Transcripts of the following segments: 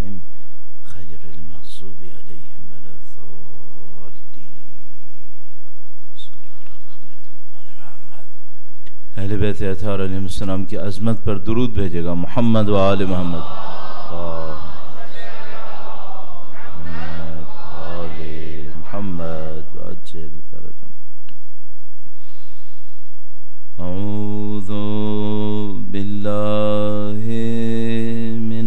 عليهم غير المغضوب عليهم ولا الضالين. اہل بیت اطہار علیہ السلام کی عظمت پر درود بھیجے گا. محمد و آل محمد. محمد وعجل فرجهم. أعوذ بالله من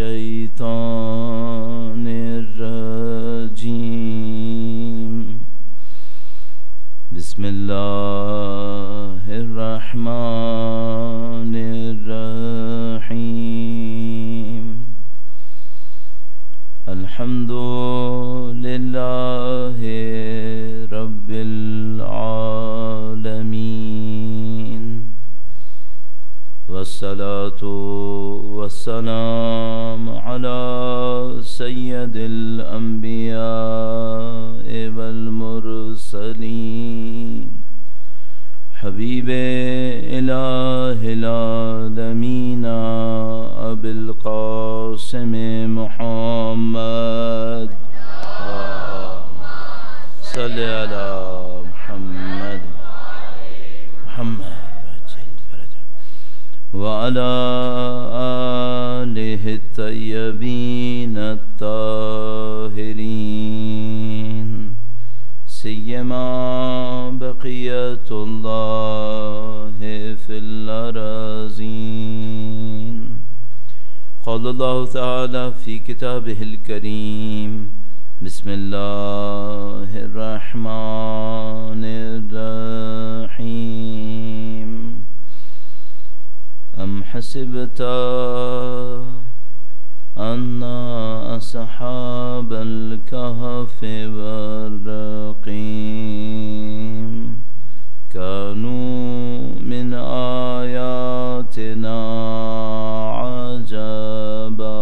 الشيطان الرجيم. بسم الله الرحمن الرحيم. الحمد لله رب العالمين والصلاة والسلام على سيد الأنبياء والمرسلين حبيب إله العالمين أبي القاسم محمد صل على محمد وعلى آله الطيبين الطاهرين سيما بقية الله في الأراضين. قال الله تعالى في كتابه الكريم بسم الله الرحمن الرحيم. أم حسبت أن أصحاب الكهف والرقيم كانوا من آياتنا عجبا.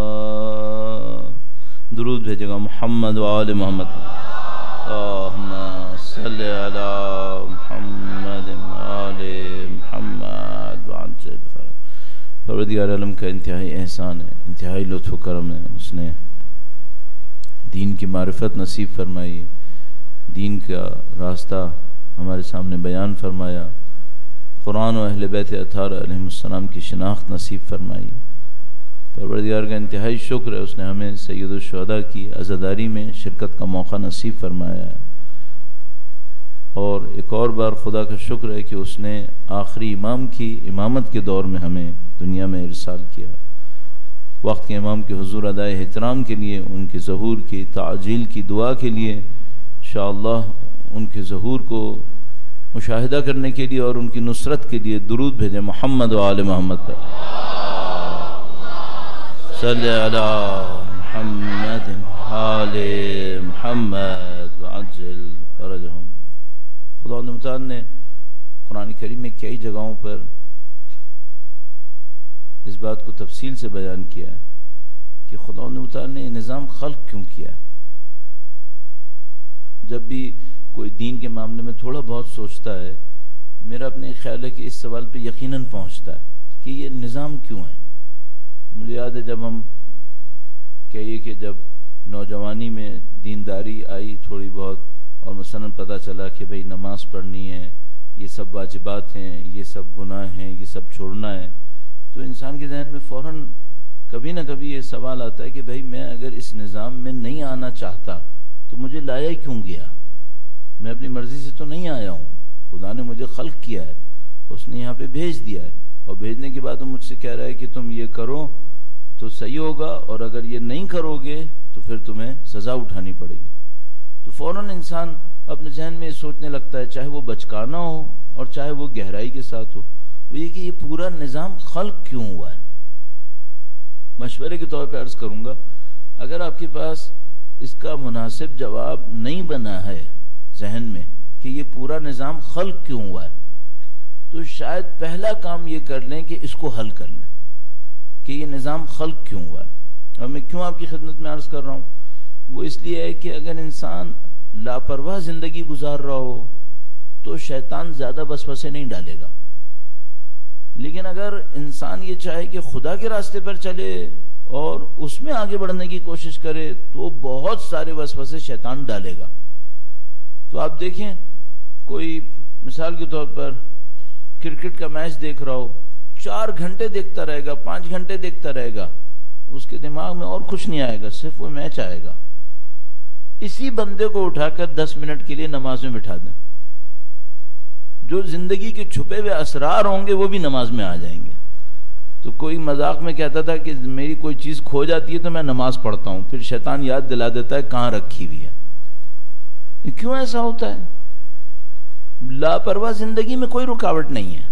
درود بھیجے گا. محمد و آل محمد. اللہم صل علی محمد و آل محمد وعجل فرج. پروردگار عالم کا انتہائی احسان ہے، انتہائی لطف و کرم ہے. اس نے دین کی معرفت نصیب فرمائی، دین کا راستہ ہمارے سامنے بیان فرمایا، قرآن و اہل بیت اطہار علیہ السلام کی شناخت نصیب فرمائی. پروردگار کا انتہائی شکر ہے، اس نے ہمیں سید الشہداء کی عزاداری میں شرکت کا موقع نصیب فرمایا ہے. اور ایک اور بار خدا کا شکر ہے کہ اس نے آخری امام کی امامت کے دور میں ہمیں دنیا میں ارسال کیا. وقت کے امام کے حضور ادائے احترام کے لیے، ان کے ظہور کی تعجیل کی دعا کے لیے، انشاءاللہ ان کے ظہور کو مشاہدہ کرنے کے لیے اور ان کی نصرت کے لیے درود بھیجیں. محمد و آل محمد پر. صلی علی محمد آل محمد وعجل فرجهم. خدا متعال نے قرآن کریم میں کئی جگہوں پر اس بات کو تفصیل سے بیان کیا ہے کہ خدا متعال نے نظام خلق کیوں کیا. جب بھی کوئی دین کے معاملے میں تھوڑا بہت سوچتا ہے، میرا اپنے خیال ہے کہ اس سوال پہ یقیناً پہنچتا ہے کہ یہ نظام کیوں ہے. مجھے یاد ہے جب ہم کہیے کہ جب نوجوانی میں دینداری آئی تھوڑی بہت اور مثلا پتہ چلا کہ بھئی نماز پڑھنی ہے، یہ سب واجبات ہیں، یہ سب گناہ ہیں، یہ سب چھوڑنا ہے، تو انسان کے ذہن میں فوراً کبھی نہ کبھی یہ سوال آتا ہے کہ بھئی میں اگر اس نظام میں نہیں آنا چاہتا تو مجھے لایا کیوں گیا؟ میں اپنی مرضی سے تو نہیں آیا ہوں، خدا نے مجھے خلق کیا ہے، اس نے یہاں پہ بھیج دیا ہے، اور بھیجنے کے بعد وہ مجھ سے کہہ رہا ہے کہ تم یہ کرو تو صحیح ہوگا، اور اگر یہ نہیں کرو گے تو پھر تمہیں سزا اٹھانی پڑے گی. تو فوراً انسان اپنے ذہن میں سوچنے لگتا ہے، چاہے وہ بچکانا ہو اور چاہے وہ گہرائی کے ساتھ ہو، وہ یہ کہ یہ پورا نظام خلق کیوں ہوا ہے. مشورے کے طور پہ عرض کروں گا، اگر آپ کے پاس اس کا مناسب جواب نہیں بنا ہے ذہن میں کہ یہ پورا نظام خلق کیوں ہوا ہے، تو شاید پہلا کام یہ کر لیں کہ اس کو حل کر لیں کہ یہ نظام خلق کیوں ہوا ہے. اور میں کیوں آپ کی خدمت میں عرض کر رہا ہوں، وہ اس لیے ہے کہ اگر انسان لاپرواہ زندگی گزار رہا ہو تو شیطان زیادہ وسوسے نہیں ڈالے گا، لیکن اگر انسان یہ چاہے کہ خدا کے راستے پر چلے اور اس میں آگے بڑھنے کی کوشش کرے تو بہت سارے وسوسے شیطان ڈالے گا. تو آپ دیکھیں کوئی مثال کے طور پر کرکٹ کا میچ دیکھ رہا ہو, 4 گھنٹے دیکھتا رہے گا, 5 گھنٹے دیکھتا رہے گا, اس کے دماغ میں اور کچھ نہیں آئے گا, صرف وہ میچ آئے گا. اسی بندے کو اٹھا کر 10 منٹ کے لیے نماز میں بٹھا دیں, جو زندگی کے چھپے ہوئے اسرار ہوں گے وہ بھی نماز میں آ جائیں گے. تو کوئی مذاق میں کہتا تھا کہ میری کوئی چیز کھو جاتی ہے تو میں نماز پڑھتا ہوں, پھر شیطان یاد دلا دیتا ہے کہاں رکھی ہوئی ہے. کیوں ایسا ہوتا ہے؟ لاپرواہ زندگی میں کوئی رکاوٹ نہیں ہے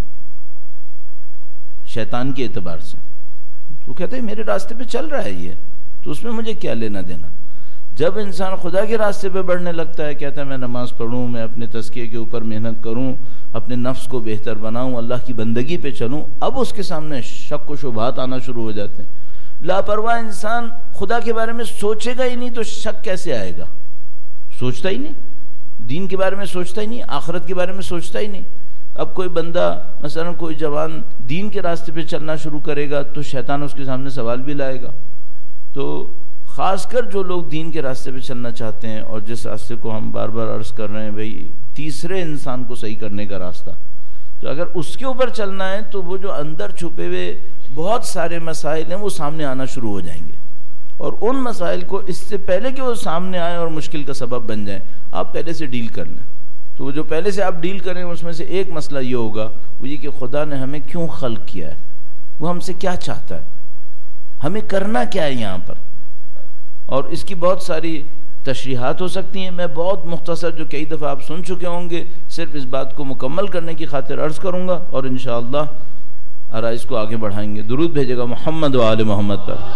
شیطان کے اعتبار سے. تو کہتے ہیں میرے راستے پہ چل رہا ہے یہ, تو اس میں مجھے کیا لینا دینا. جب انسان خدا کے راستے پہ بڑھنے لگتا ہے, کہتا ہے میں نماز پڑھوں, میں اپنے تزکیے کے اوپر محنت کروں, اپنے نفس کو بہتر بناؤں, اللہ کی بندگی پہ چلوں, اب اس کے سامنے شک و شبہات آنا شروع ہو جاتے ہیں. لاپرواہ انسان خدا کے بارے میں سوچے گا ہی نہیں تو شک کیسے آئے گا؟ سوچتا ہی نہیں, دین کے بارے میں سوچتا ہی نہیں, آخرت کے بارے میں سوچتا ہی نہیں. اب کوئی بندہ مثلا کوئی جوان دین کے راستے پہ چلنا شروع کرے گا تو شیطان اس کے سامنے سوال بھی لائے گا. تو خاص کر جو لوگ دین کے راستے پہ چلنا چاہتے ہیں, اور جس راستے کو ہم بار بار عرض کر رہے ہیں بھئی تیسرے انسان کو صحیح کرنے کا راستہ, تو اگر اس کے اوپر چلنا ہے تو وہ جو اندر چھپے ہوئے بہت سارے مسائل ہیں وہ سامنے آنا شروع ہو جائیں گے, اور ان مسائل کو اس سے پہلے کہ وہ سامنے آئیں اور مشکل کا سبب بن جائیں آپ پہلے سے ڈیل کر لیں. تو وہ جو پہلے سے آپ ڈیل کریں اس میں سے ایک مسئلہ یہ ہوگا, وہ یہ کہ خدا نے ہمیں کیوں خلق کیا ہے, وہ ہم سے کیا چاہتا ہے, ہمیں کرنا کیا ہے یہاں پر. اور اس کی بہت ساری تشریحات ہو سکتی ہیں. میں بہت مختصر جو کئی دفعہ آپ سن چکے ہوں گے صرف اس بات کو مکمل کرنے کی خاطر عرض کروں گا, اور انشاءاللہ آرائز کو آگے بڑھائیں گے. درود بھیجے گا محمد و آل محمد پر.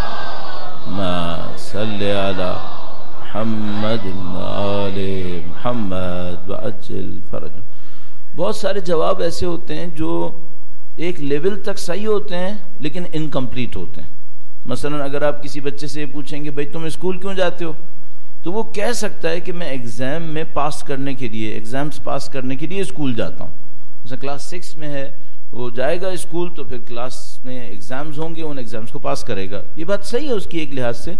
ما صلی علی محمد و آل محمد وعجل فرج. بہت سارے جواب ایسے ہوتے ہیں جو ایک لیول تک صحیح ہوتے ہیں لیکن انکمپلیٹ ہوتے ہیں. مثلا اگر آپ کسی بچے سے پوچھیں گے بھائی تم اسکول کیوں جاتے ہو, تو وہ کہہ سکتا ہے کہ میں ایگزام میں پاس کرنے کے لیے, ایگزامز پاس کرنے کے لیے اسکول جاتا ہوں. مثلا کلاس 6 میں ہے, وہ جائے گا اسکول تو پھر کلاس میں ایگزامز ہوں گے, ان ایگزامز کو پاس کرے گا. یہ بات صحیح ہے اس کی ایک لحاظ سے,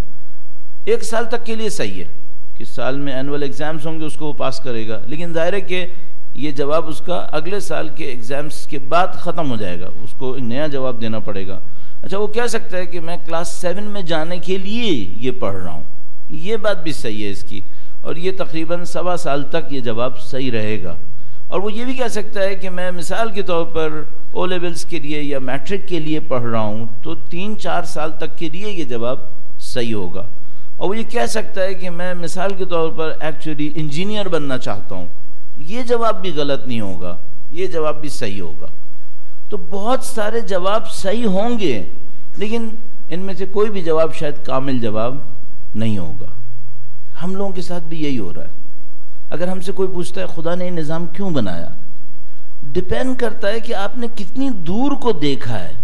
1 سال تک کے لیے صحیح ہے کہ سال میں اینول ایگزامز ہوں گے اس کو وہ پاس کرے گا. لیکن ظاہر ہے کہ یہ جواب اس کا اگلے سال کے ایگزامز کے بعد ختم ہو جائے گا, اس کو ایک نیا جواب دینا پڑے گا. اچھا وہ کہہ سکتا ہے کہ میں کلاس 7 میں جانے کے لیے یہ پڑھ رہا ہوں, یہ بات بھی صحیح ہے اس کی, اور یہ تقریباً 1.25 سال تک یہ جواب صحیح رہے گا. اور وہ یہ بھی کہہ سکتا ہے کہ میں مثال کے طور پر او لیولز کے لیے یا میٹرک کے لیے پڑھ رہا ہوں, تو 3-4 سال تک کے لیے یہ جواب صحیح ہوگا. اور وہ یہ کہہ سکتا ہے کہ میں مثال کے طور پر ایکچولی انجینئر بننا چاہتا ہوں, یہ جواب بھی غلط نہیں ہوگا, یہ جواب بھی صحیح ہوگا. تو بہت سارے جواب صحیح ہوں گے لیکن ان میں سے کوئی بھی جواب شاید کامل جواب نہیں ہوگا. ہم لوگوں کے ساتھ بھی یہی ہو رہا ہے. اگر ہم سے کوئی پوچھتا ہے خدا نے یہ نظام کیوں بنایا, ڈیپینڈ کرتا ہے کہ آپ نے کتنی دور کو دیکھا ہے,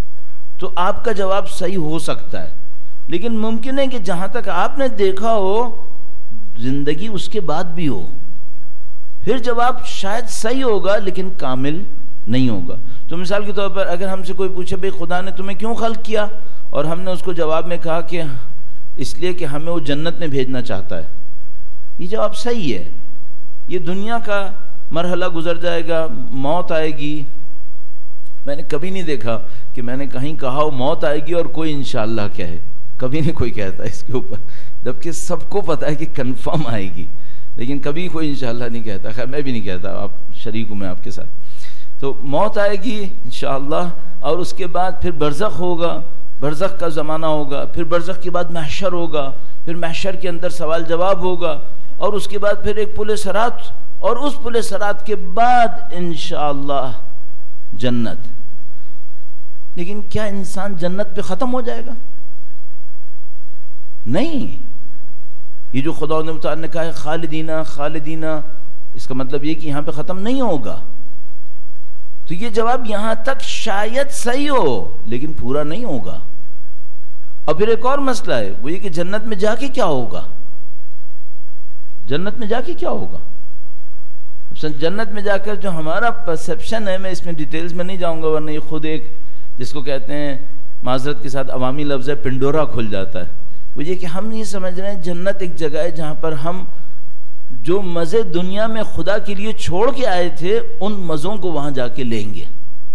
تو آپ کا جواب صحیح ہو سکتا ہے. لیکن ممکن ہے کہ جہاں تک آپ نے دیکھا ہو زندگی اس کے بعد بھی ہو, پھر جواب شاید صحیح ہوگا لیکن کامل نہیں ہوگا. تو مثال کے طور پر اگر ہم سے کوئی پوچھے بھئی خدا نے تمہیں کیوں خلق کیا, اور ہم نے اس کو جواب میں کہا کہ اس لیے کہ ہمیں وہ جنت میں بھیجنا چاہتا ہے, یہ جواب صحیح ہے. یہ دنیا کا مرحلہ گزر جائے گا, موت آئے گی. میں نے کبھی نہیں دیکھا کہ میں نے کہیں کہا ہو موت آئے گی اور کوئی انشاءاللہ کہے, کبھی نہیں کوئی کہتا اس کے اوپر, جبکہ سب کو پتا ہے کہ کنفرم آئے گی, لیکن کبھی کوئی انشاءاللہ نہیں کہتا. خیر میں بھی نہیں کہتا, آپ شریک ہوں میں آپ کے ساتھ. تو موت آئے گی انشاءاللہ, اور اس کے بعد پھر برزخ ہوگا, برزخ کا زمانہ ہوگا, پھر برزخ کے بعد محشر ہوگا, پھر محشر کے اندر سوال جواب ہوگا, اور اس کے بعد پھر ایک پل صراط, اور اس پل صراط کے بعد انشاءاللہ جنت. لیکن کیا انسان جنت پہ ختم ہو جائے گا؟ نہیں. یہ جو خدا نے متعال نے کہا ہے خالدینہ خالدینہ, اس کا مطلب یہ کہ یہاں پہ ختم نہیں ہوگا. تو یہ جواب یہاں تک شاید صحیح ہو لیکن پورا نہیں ہوگا. اور پھر ایک اور مسئلہ ہے, وہ یہ کہ جنت میں جا کے کیا ہوگا, جنت میں جا کے کیا ہوگا. جنت میں جا کر جو ہمارا پرسیپشن ہے, میں اس میں ڈیٹیلز میں نہیں جاؤں گا ورنہ یہ خود ایک جس کو کہتے ہیں معذرت کے ساتھ عوامی لفظ ہے، پنڈورا کھل جاتا ہے. وہ یہ کہ ہم یہ سمجھ رہے ہیں جنت ایک جگہ ہے جہاں پر ہم جو مزے دنیا میں خدا کے لیے چھوڑ کے آئے تھے ان مزوں کو وہاں جا کے لیں گے.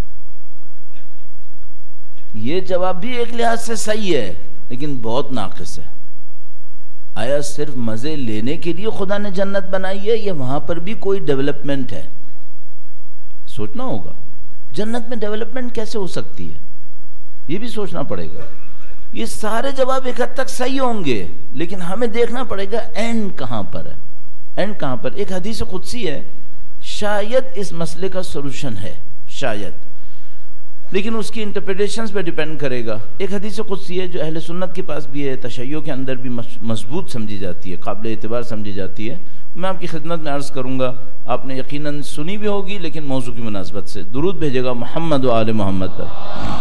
یہ جواب بھی ایک لحاظ سے صحیح ہے لیکن بہت ناقص ہے. آیا صرف مزے لینے کے لیے خدا نے جنت بنائی ہے یا وہاں پر بھی کوئی ڈیولپمنٹ ہے؟ سوچنا ہوگا. جنت میں ڈیولپمنٹ کیسے ہو سکتی ہے یہ بھی سوچنا پڑے گا. یہ سارے جواب ایک حد تک صحیح ہوں گے لیکن ہمیں دیکھنا پڑے گا اینڈ کہاں پر ہے. اینڈ کہاں پر؟ ایک حدیث قدسی ہے، شاید اس مسئلے کا سولوشن ہے، شاید، لیکن اس کی انٹرپریٹیشنز پہ ڈیپینڈ کرے گا. ایک حدیث قدسی ہے جو اہل سنت کے پاس بھی ہے، تشیع کے اندر بھی مضبوط سمجھی جاتی ہے، قابل اعتبار سمجھی جاتی ہے. میں آپ کی خدمت میں عرض کروں گا، آپ نے یقیناً سنی بھی ہوگی لیکن موضوع کی مناسبت سے درود بھیجے گا محمد و آل محمد پر.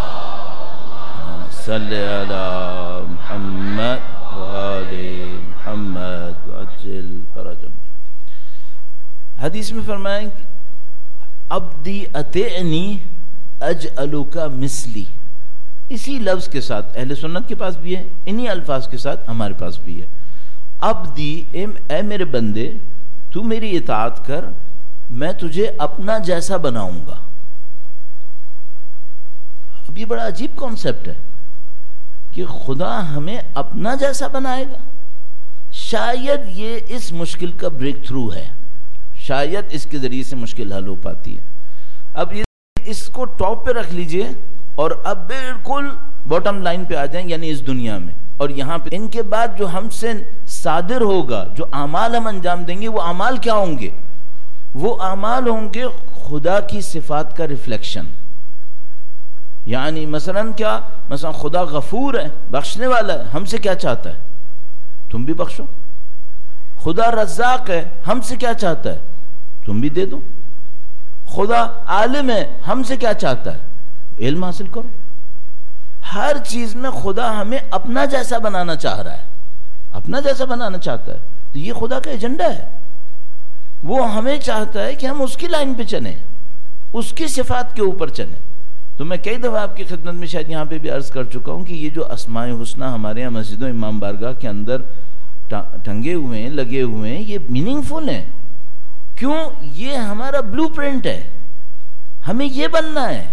صلی علی محمد و آل محمد وعجل فرجهم. حدیث میں فرمائیں عبدی اطیعنی اجعلک مثلی. اسی لفظ کے ساتھ اہل سنت کے پاس بھی ہے، انہی الفاظ کے ساتھ ہمارے پاس بھی ہے. عبدی، اے میرے بندے تو میری اطاعت کر، میں تجھے اپنا جیسا بناؤں گا. اب یہ بڑا عجیب کانسیپٹ ہے کہ خدا ہمیں اپنا جیسا بنائے گا. شاید یہ اس مشکل کا بریک تھرو ہے، شاید اس کے ذریعے سے مشکل حل ہو پاتی ہے. اب یہ اس کو ٹاپ پہ رکھ لیجئے اور اب بالکل باٹم لائن پہ آ جائیں، یعنی اس دنیا میں. اور یہاں پہ ان کے بعد جو ہم سے صادر ہوگا، جو اعمال ہم انجام دیں گے، وہ اعمال کیا ہوں گے؟ وہ اعمال ہوں گے خدا کی صفات کا ریفلیکشن. یعنی مثلا کیا؟ مثلا خدا غفور ہے، بخشنے والا ہے، ہم سے کیا چاہتا ہے؟ تم بھی بخشو. خدا رزاق ہے، ہم سے کیا چاہتا ہے؟ تم بھی دے دو. خدا عالم ہے، ہم سے کیا چاہتا ہے؟ علم حاصل کرو. ہر چیز میں خدا ہمیں اپنا جیسا بنانا چاہ رہا ہے، اپنا جیسا بنانا چاہتا ہے. تو یہ خدا کا ایجنڈا ہے. وہ ہمیں چاہتا ہے کہ ہم اس کی لائن پہ چلیں، اس کی صفات کے اوپر چلیں. تو میں کئی دفعہ آپ کی خدمت میں شاید یہاں پہ بھی عرض کر چکا ہوں کہ یہ جو اسماء الحسنی ہمارے یہاں مسجد و امام بارگاہ کے اندر ٹنگے ہوئے ہیں، لگے ہوئے ہیں، یہ میننگ فل ہیں. کیوں؟ یہ ہمارا بلو پرنٹ ہے، ہمیں یہ بننا ہے.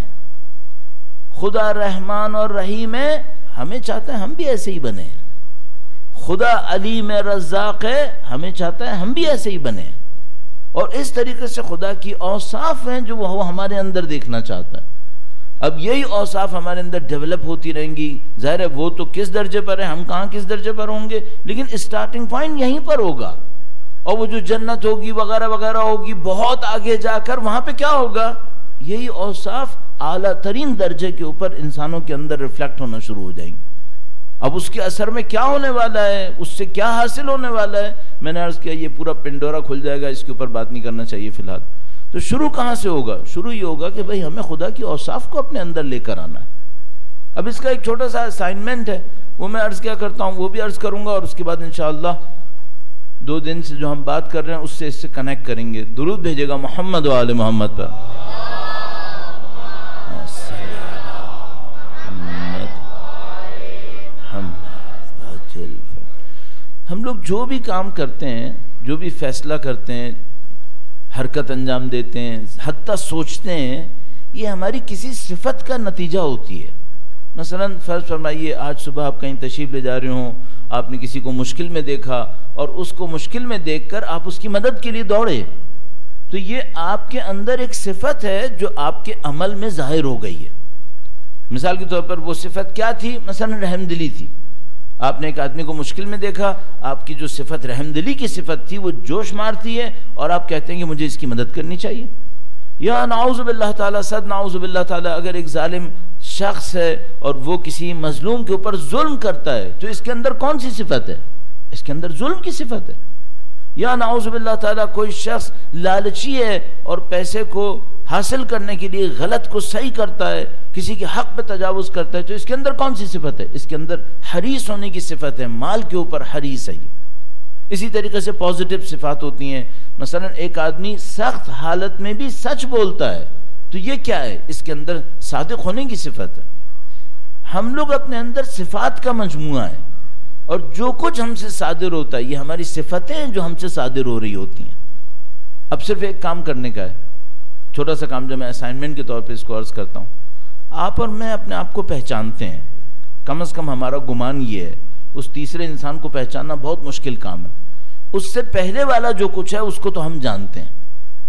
خدا رحمان اور رحیم ہے، ہمیں چاہتا ہے ہم بھی ایسے ہی بنے. خدا علیم رزاق ہے، ہمیں چاہتا ہے ہم بھی ایسے ہی بنے. اور اس طریقے سے خدا کی اوصاف ہیں جو وہ ہمارے اندر دیکھنا چاہتا ہے. اب یہی اوصاف ہمارے اندر ڈیولپ ہوتی رہیں گی. ظاہر ہے وہ تو کس درجے پر ہے، ہم کہاں کس درجے پر ہوں گے، لیکن اسٹارٹنگ پوائنٹ یہیں پر ہوگا. اور وہ جو جنت ہوگی وغیرہ وغیرہ ہوگی، بہت آگے جا کر وہاں پہ کیا ہوگا؟ یہی اوصاف اعلیٰ ترین درجے کے اوپر انسانوں کے اندر ریفلیکٹ ہونا شروع ہو جائیں گے. اب اس کے اثر میں کیا ہونے والا ہے، اس سے کیا حاصل ہونے والا ہے، میں نے عرض کیا یہ پورا پنڈورا کھل جائے گا، اس کے اوپر بات نہیں کرنا چاہیے فی الحال. تو شروع کہاں سے ہوگا؟ شروع یہ ہوگا کہ بھئی ہمیں خدا کی اوصاف کو اپنے اندر لے کر آنا ہے. اب اس کا ایک چھوٹا سا اسائنمنٹ ہے، وہ میں عرض کیا کرتا ہوں، وہ بھی عرض کروں گا، اور اس کے بعد انشاءاللہ 2 دن سے جو ہم بات کر رہے ہیں اس سے کنیکٹ کریں گے. درود بھیجے گا محمد و آل محمد پر. ہم لوگ جو بھی کام کرتے ہیں، جو بھی فیصلہ کرتے ہیں، حرکت انجام دیتے ہیں، حتیٰ سوچتے ہیں، یہ ہماری کسی صفت کا نتیجہ ہوتی ہے. مثلا فرض فرمائیے آج صبح آپ کہیں تشریف لے جا رہے ہوں، آپ نے کسی کو مشکل میں دیکھا اور اس کو مشکل میں دیکھ کر آپ اس کی مدد کے لیے دوڑے، تو یہ آپ کے اندر ایک صفت ہے جو آپ کے عمل میں ظاہر ہو گئی ہے. مثال کے طور پر وہ صفت کیا تھی؟ مثلا رحم دلی تھی. آپ نے ایک آدمی کو مشکل میں دیکھا، آپ کی جو صفت رحم دلی کی صفت تھی وہ جوش مارتی ہے اور آپ کہتے ہیں کہ مجھے اس کی مدد کرنی چاہیے. یا نعوذ باللہ تعالیٰ، صد نعوذ باللہ تعالیٰ، اگر ایک ظالم شخص ہے اور وہ کسی مظلوم کے اوپر ظلم کرتا ہے تو اس کے اندر کون سی صفت ہے؟ اس کے اندر ظلم کی صفت ہے. یا نعوذ باللہ تعالیٰ کوئی شخص لالچی ہے اور پیسے کو حاصل کرنے کے لیے غلط کو صحیح کرتا ہے، کسی کے حق پہ تجاوز کرتا ہے، تو اس کے اندر کون سی صفت ہے؟ اس کے اندر حریص ہونے کی صفت ہے، مال کے اوپر حریص ہے. اسی طریقے سے پازیٹیو صفات ہوتی ہیں. مثلا ایک آدمی سخت حالت میں بھی سچ بولتا ہے، تو یہ کیا ہے؟ اس کے اندر صادق ہونے کی صفت ہے. ہم لوگ اپنے اندر صفات کا مجموعہ ہے، اور جو کچھ ہم سے صادر ہوتا ہے یہ ہماری صفتیں ہیں جو ہم سے صادر ہو رہی ہوتی ہیں۔ اب صرف ایک کام کرنے کا ہے، چھوٹا سا کام جو میں اسائنمنٹ کے طور پہ اس کو عرض کرتا ہوں۔ آپ اور میں اپنے آپ کو پہچانتے ہیں، کم از کم ہمارا گمان یہ ہے، اس تیسرے انسان کو پہچاننا بہت مشکل کام ہے، اس سے پہلے والا جو کچھ ہے اس کو تو ہم جانتے ہیں۔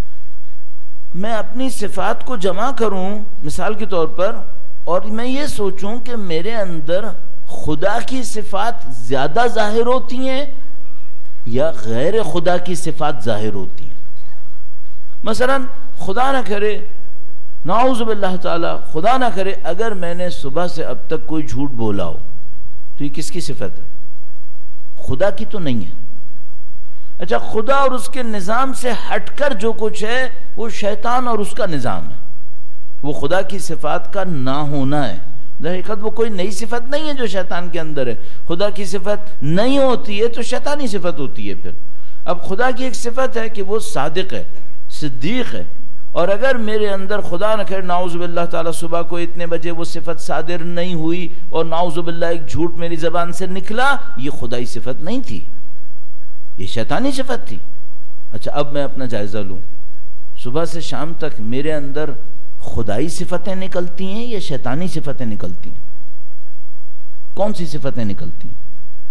میں اپنی صفات کو جمع کروں مثال کے طور پر، اور میں یہ سوچوں کہ میرے اندر خدا کی صفات زیادہ ظاہر ہوتی ہیں یا غیر خدا کی صفات ظاہر ہوتی ہیں۔ مثلا خدا نہ کرے، نعوذ باللہ تعالی، خدا نہ کرے اگر میں نے صبح سے اب تک کوئی جھوٹ بولا ہو تو یہ کس کی صفت ہے؟ خدا کی تو نہیں ہے۔ اچھا، خدا اور اس کے نظام سے ہٹ کر جو کچھ ہے وہ شیطان اور اس کا نظام ہے، وہ خدا کی صفات کا نہ ہونا ہے۔ در حقیقت وہ کوئی نئی صفت نہیں ہے جو شیطان کے اندر ہے، خدا کی صفت نہیں ہوتی ہے تو شیطانی صفت ہوتی ہے۔ پھر اب خدا کی ایک صفت ہے کہ وہ صادق ہے، صدیق ہے، اور اگر میرے اندر خدا نہ خیر نعوذ باللہ تعالی صبح کو اتنے بجے وہ صفت صادر نہیں ہوئی اور نعوذ باللہ ایک جھوٹ میری زبان سے نکلا، یہ خدائی صفت نہیں تھی، یہ شیطانی صفت تھی۔ اچھا، اب میں اپنا جائزہ لوں، صبح سے شام تک میرے اندر خدائی صفتیں نکلتی ہیں یا شیطانی صفتیں نکلتی ہیں؟ کون سی صفتیں نکلتی ہیں؟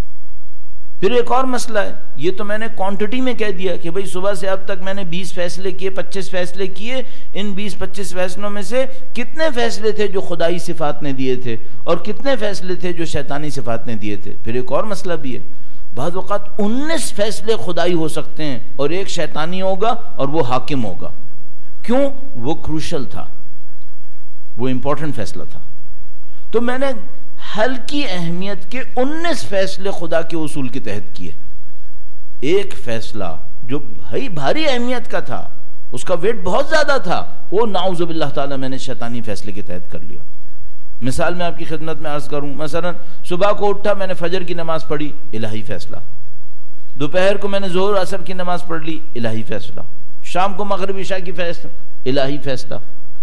پھر ایک اور مسئلہ ہے، یہ تو میں نے کوانٹٹی میں کہہ دیا کہ بھئی صبح سے اب تک میں نے 20 فیصلے کیے، 25 فیصلے کیے، ان 20-25 فیصلوں میں سے کتنے فیصلے تھے جو خدائی صفات نے دیے تھے اور کتنے فیصلے تھے جو شیطانی صفات نے دیے تھے؟ پھر ایک اور مسئلہ بھی ہے، بعض اوقات 19 فیصلے خدائی ہو سکتے ہیں اور ایک شیطانی ہوگا اور وہ حاکم ہوگا۔ کیوں؟ وہ کروشل تھا، وہ امپورٹنٹ فیصلہ تھا۔ تو میں نے ہلکی اہمیت کے 19 فیصلے خدا کے اصول کے تحت کیے، ایک فیصلہ جو بھاری اہمیت کا تھا، اس کا ویٹ بہت زیادہ تھا، وہ نعوذ باللہ تعالی میں نے شیطانی فیصلے کے تحت کر لیا۔ مثال میں آپ کی خدمت میں عرض کروں، مثلا صبح کو اٹھا، میں نے فجر کی نماز پڑھی، الہی فیصلہ، دوپہر کو میں نے ظہر عصر کی نماز پڑھ لی، الہی فیصلہ، شام کو مغرب عشاء کی فیصلہ، الہی فیصلہ۔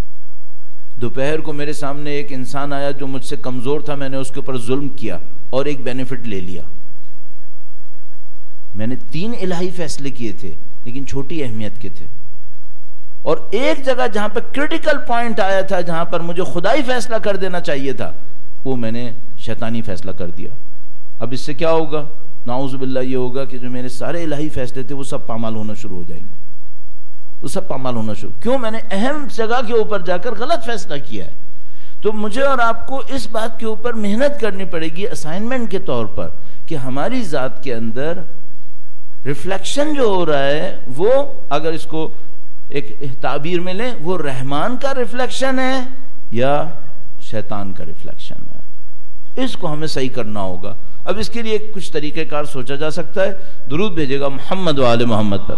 دوپہر کو میرے سامنے ایک انسان آیا جو مجھ سے کمزور تھا، میں نے اس کے اوپر ظلم کیا اور ایک بینیفٹ لے لیا۔ میں نے 3 الہی فیصلے کیے تھے لیکن چھوٹی اہمیت کے تھے، اور ایک جگہ جہاں پہ کریٹیکل پوائنٹ آیا تھا، جہاں پر مجھے خدائی فیصلہ کر دینا چاہیے تھا، وہ میں نے شیطانی فیصلہ کر دیا۔ اب اس سے کیا ہوگا؟ نعوذ باللہ یہ ہوگا کہ جو میرے سارے الہی فیصلے تھے وہ سب پامال ہونا شروع ہو جائیں گے، وہ سب پامال ہونا شروع۔ کیوں؟ میں نے اہم جگہ کے اوپر جا کر غلط فیصلہ کیا ہے۔ تو مجھے اور آپ کو اس بات کے اوپر محنت کرنی پڑے گی اسائنمنٹ کے طور پر کہ ہماری ذات کے اندر ریفلیکشن جو ہو رہا ہے وہ، اگر اس کو ایک تعبیر میں لیں، وہ رحمان کا ریفلیکشن ہے یا شیطان کا ریفلیکشن ہے، اس کو ہمیں صحیح کرنا ہوگا۔ اب اس کے لیے کچھ طریقہ کار سوچا جا سکتا ہے۔ درود بھیجے گا محمد و آل محمد پر،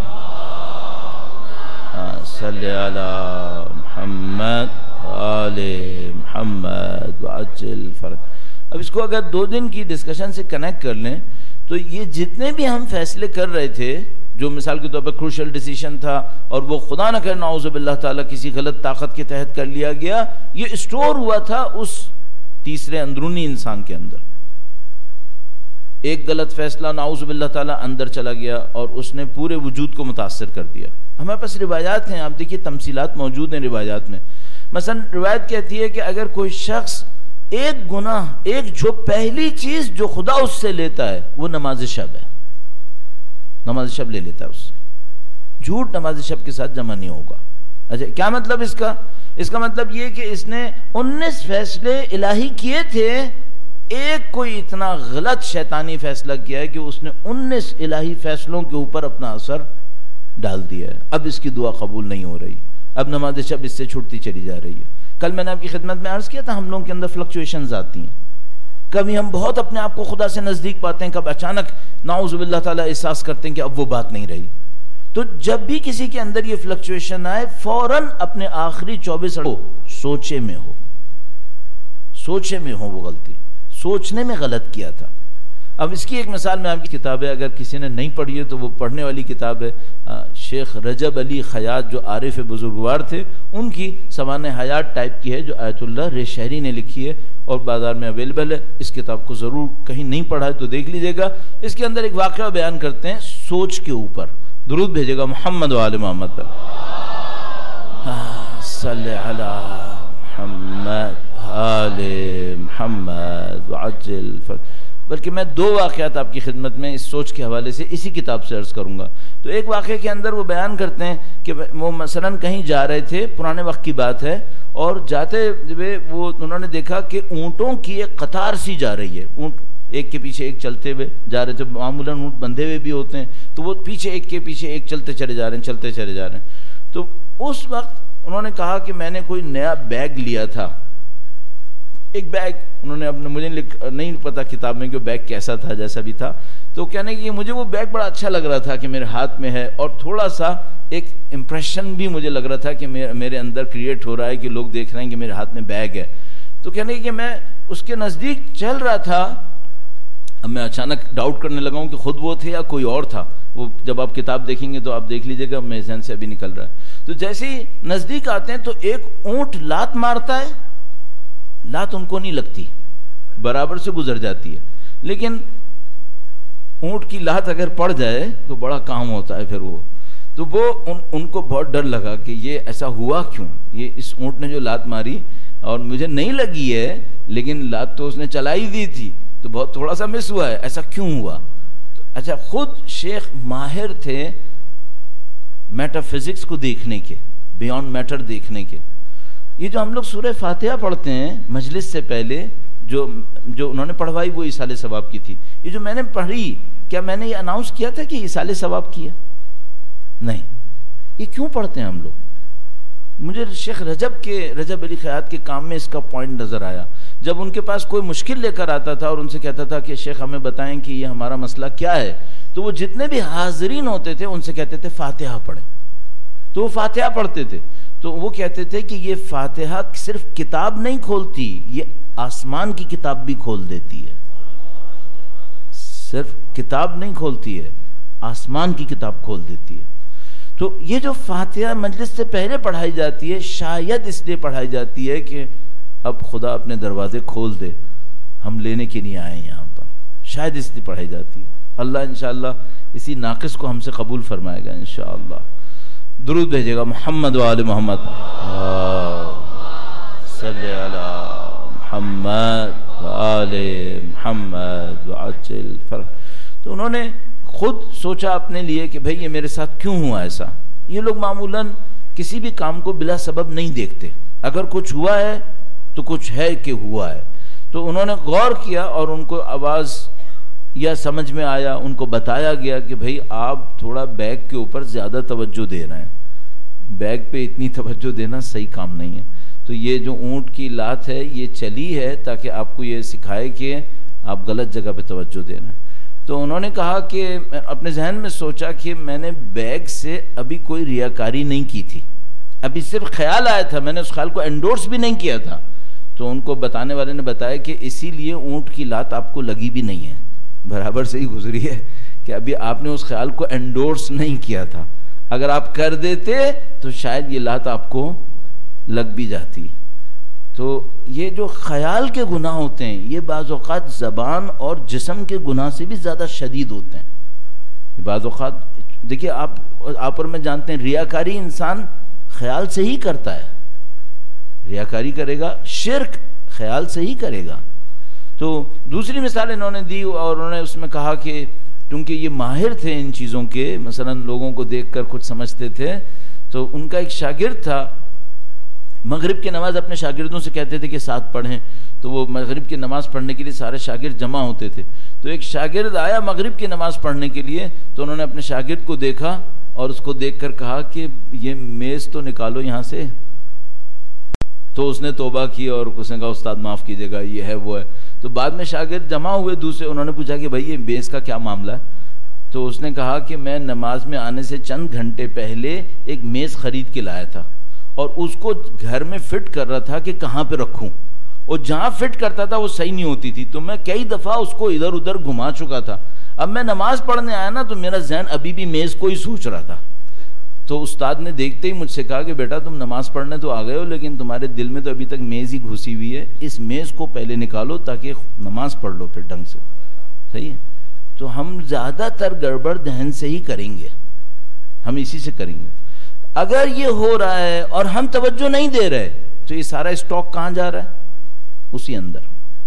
صلی علی محمد آل محمد وعجل فرج۔ اب اس کو اگر 2 دن کی ڈسکشن سے کنیکٹ کر لیں تو یہ جتنے بھی ہم فیصلے کر رہے تھے، جو مثال کے طور پر کروشل ڈیسیشن تھا اور وہ خدا نہ کرے نعوذ باللہ تعالیٰ کسی غلط طاقت کے تحت کر لیا گیا، یہ اسٹور ہوا تھا اس تیسرے اندرونی انسان کے اندر۔ ایک غلط فیصلہ نعوذ باللہ تعالیٰ اندر چلا گیا اور اس نے پورے وجود کو متاثر کر دیا۔ ہمارے پاس روایات ہیں، آپ دیکھیے تمثیلات موجود ہیں روایات میں۔ مثلا روایت کہتی ہے کہ اگر کوئی شخص ایک گناہ، جو پہلی چیز جو خدا اس سے لیتا ہے وہ نماز شب ہے، نماز شب لے لیتا ہے اس سے، جھوٹ نماز شب کے ساتھ جمع نہیں ہوگا۔ اچھا، کیا مطلب اس کا؟ اس کا مطلب یہ کہ اس نے 19 فیصلے الہی کیے تھے، ایک کوئی اتنا غلط شیطانی فیصلہ کیا ہے کہ اس نے 19 الہی فیصلوں کے اوپر اپنا اثر ڈال دیا ہے۔ اب اس کی دعا قبول نہیں ہو رہی، اب نماز شب اس سے چھوٹتی چلی جا رہی ہے۔ کل میں نے آپ کی خدمت میں عرض کیا تھا، ہم لوگوں کے اندر فلکچویشنز آتی ہیں، کبھی ہم بہت اپنے آپ کو خدا سے نزدیک پاتے ہیں، کب اچانک نعوذ باللہ تعالیٰ احساس کرتے ہیں کہ اب وہ بات نہیں رہی۔ تو جب بھی کسی کے اندر یہ فلکچویشن آئے، فوراً اپنے آخری 24 سوچے میں ہو وہ غلطی، سوچنے میں غلط کیا تھا۔ اب اس کی ایک مثال میں آپ کی کتاب ہے، اگر کسی نے نہیں پڑھی ہے تو وہ پڑھنے والی کتاب ہے، شیخ رجب علی خیاط جو عارف بزرگوار تھے، ان کی سوانح حیات ٹائپ کی ہے جو آیت اللہ رے شہری نے لکھی ہے اور بازار میں اویلیبل ہے. اس کتاب کو ضرور کہیں نہیں پڑھا ہے تو دیکھ لیجیے گا. اس کے اندر ایک واقعہ بیان کرتے ہیں سوچ کے اوپر. درود بھیجے گا محمد و آل محمد پر. صلی علی محمد آل محمد وعجل بلکہ میں 2 واقعات آپ کی خدمت میں اس سوچ کے حوالے سے اسی کتاب سے عرض کروں گا. تو ایک واقعے کے اندر وہ بیان کرتے ہیں کہ وہ مثلا کہیں جا رہے تھے، پرانے وقت کی بات ہے، اور جاتے ہوئے وہ انہوں نے دیکھا کہ اونٹوں کی ایک قطار سی جا رہی ہے. اونٹ ایک کے پیچھے ایک چلتے ہوئے جا رہے تھے. معمولاً اونٹ بندھے ہوئے بھی ہوتے ہیں تو وہ پیچھے ایک کے پیچھے ایک چلتے چلے جا رہے ہیں، چلتے چلے جا رہے ہیں. تو اس وقت انہوں نے کہا کہ میں نے کوئی نیا بیگ لیا تھا. ایک بیگ انہوں نے اپنے، مجھے نہیں پتا کتاب میں کہ وہ بیگ کیسا تھا، جیسا بھی تھا. تو کہنے کہ مجھے وہ بیگ بڑا اچھا لگ رہا تھا کہ میرے ہاتھ میں ہے، اور تھوڑا سا ایک امپریشن بھی مجھے لگ رہا تھا کہ میرے اندر کریٹ ہو رہا ہے کہ لوگ دیکھ رہے ہیں کہ میرے ہاتھ میں بیگ ہے. تو کہنے کہ میں اس کے نزدیک چل رہا تھا. اب میں اچانک ڈاؤٹ کرنے لگا ہوں کہ خود وہ تھے یا کوئی اور تھا. وہ جب آپ کتاب دیکھیں گے تو آپ دیکھ لیجیے گا، میرے ذہن سے ابھی نکل رہا ہے. تو جیسے ہی نزدیک آتے ہیں تو ایک اونٹ لات مارتا ہے. لات ان کو نہیں لگتی، برابر سے گزر جاتی ہے، لیکن اونٹ کی لات اگر پڑ جائے تو بڑا کام ہوتا ہے پھر وہ. تو وہ ان کو بہت ڈر لگا کہ یہ ایسا ہوا کیوں. یہ اس اونٹ نے جو لات ماری اور مجھے نہیں لگی ہے، لیکن لات تو اس نے چلائی دی تھی، تو بہت تھوڑا سا مس ہوا ہے، ایسا کیوں ہوا. اچھا، خود شیخ ماہر تھے میٹا فزکس کو دیکھنے کے، بیونڈ میٹر دیکھنے کے. یہ جو ہم لوگ سورہ فاتحہ پڑھتے ہیں مجلس سے پہلے، جو انہوں نے پڑھوائی وہ ایصال ثواب کی تھی. یہ جو میں نے پڑھی، کیا میں نے یہ اناؤنس کیا تھا کہ ایصال ثواب کیا؟ نہیں. یہ کیوں پڑھتے ہیں ہم لوگ؟ مجھے شیخ رجب علی خیاط کے کام میں اس کا پوائنٹ نظر آیا. جب ان کے پاس کوئی مشکل لے کر آتا تھا اور ان سے کہتا تھا کہ شیخ ہمیں بتائیں کہ یہ ہمارا مسئلہ کیا ہے، تو وہ جتنے بھی حاضرین ہوتے تھے ان سے کہتے تھے فاتحہ پڑھیں. تو وہ فاتحہ پڑھتے تھے. تو وہ کہتے تھے کہ یہ فاتحہ صرف کتاب نہیں کھولتی، یہ آسمان کی کتاب بھی کھول دیتی ہے. صرف کتاب نہیں کھولتی ہے، آسمان کی کتاب کھول دیتی ہے. تو یہ جو فاتحہ مجلس سے پہلے پڑھائی جاتی ہے، شاید اس لیے پڑھائی جاتی ہے کہ اب خدا اپنے دروازے کھول دے، ہم لینے کے لیے آئے ہیں یہاں پر. شاید اس لیے پڑھائی جاتی ہے. اللہ انشاءاللہ اسی ناقص کو ہم سے قبول فرمائے گا انشاءاللہ. درود بھیجے گا محمد و آل محمد. صلی علی محمد و آل محمد وعجل فرج. تو انہوں نے خود سوچا اپنے لیے کہ بھئی یہ میرے ساتھ کیوں ہوا ایسا. یہ لوگ معمولاً کسی بھی کام کو بلا سبب نہیں دیکھتے. اگر کچھ ہوا ہے تو کچھ ہے کہ ہوا ہے. تو انہوں نے غور کیا اور ان کو آواز یا سمجھ میں آیا، ان کو بتایا گیا کہ بھئی آپ تھوڑا بیگ کے اوپر زیادہ توجہ دے رہے ہیں. بیگ پہ اتنی توجہ دینا صحیح کام نہیں ہے. تو یہ جو اونٹ کی لات ہے یہ چلی ہے تاکہ آپ کو یہ سکھائے کہ آپ غلط جگہ پہ توجہ دے رہے ہیں. تو انہوں نے کہا کہ اپنے ذہن میں سوچا کہ میں نے بیگ سے ابھی کوئی ریاکاری نہیں کی تھی، ابھی صرف خیال آیا تھا، میں نے اس خیال کو انڈورس بھی نہیں کیا تھا. تو ان کو بتانے والے نے بتایا کہ اسی لیے اونٹ کی لات آپ کو لگی بھی نہیں ہے، برابر سے ہی گزری ہے کہ ابھی آپ نے اس خیال کو انڈورس نہیں کیا تھا. اگر آپ کر دیتے تو شاید یہ لات آپ کو لگ بھی جاتی. تو یہ جو خیال کے گناہ ہوتے ہیں یہ بعض اوقات زبان اور جسم کے گناہ سے بھی زیادہ شدید ہوتے ہیں. بعض اوقات دیکھیے آپ اور میں جانتے ہیں ریاکاری انسان خیال سے ہی کرتا ہے. ریاکاری کرے گا، شرک خیال سے ہی کرے گا. تو دوسری مثال انہوں نے دی اور انہوں نے اس میں کہا کہ کیونکہ یہ ماہر تھے ان چیزوں کے، مثلا لوگوں کو دیکھ کر کچھ سمجھتے تھے. تو ان کا ایک شاگرد تھا، مغرب کی نماز اپنے شاگردوں سے کہتے تھے کہ ساتھ پڑھیں. تو وہ مغرب کی نماز پڑھنے کے لیے سارے شاگرد جمع ہوتے تھے. تو ایک شاگرد آیا مغرب کی نماز پڑھنے کے لیے. تو انہوں نے اپنے شاگرد کو دیکھا اور اس کو دیکھ کر کہا کہ یہ میز تو نکالو یہاں سے. تو اس نے توبہ کی اور اس نے کہا استاد معاف کیجیے گا، یہ ہے وہ ہے. تو بعد میں شاگرد جمع ہوئے دوسرے، انہوں نے پوچھا کہ بھائی یہ میز کا کیا معاملہ ہے. تو اس نے کہا کہ میں نماز میں آنے سے چند گھنٹے پہلے ایک میز خرید کے لایا تھا اور اس کو گھر میں فٹ کر رہا تھا کہ کہاں پہ رکھوں. اور جہاں فٹ کرتا تھا وہ صحیح نہیں ہوتی تھی، تو میں کئی دفعہ اس کو ادھر ادھر گھما چکا تھا. اب میں نماز پڑھنے آیا نا تو میرا ذہن ابھی بھی میز کو ہی سوچ رہا تھا. تو استاد نے دیکھتے ہی مجھ سے کہا کہ بیٹا تم نماز پڑھنے تو آ گئے ہو لیکن تمہارے دل میں تو ابھی تک میز ہی گھسی ہوئی ہے، اس میز کو پہلے نکالو تاکہ نماز پڑھ لو پھر ڈھنگ سے. صحیح ہے. تو ہم زیادہ تر گڑبڑ دہن سے ہی کریں گے، ہم اسی سے کریں گے. اگر یہ ہو رہا ہے اور ہم توجہ نہیں دے رہے تو یہ سارا اسٹاک کہاں جا رہا ہے؟ اسی اندر.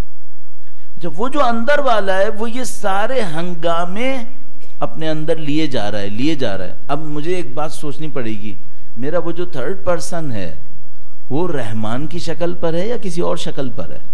جب وہ جو اندر والا ہے وہ یہ سارے ہنگامے اپنے اندر لیے جا رہا ہے. اب مجھے ایک بات سوچنی پڑے گی، میرا وہ جو تھرڈ پرسن ہے وہ رحمان کی شکل پر ہے یا کسی اور شکل پر ہے؟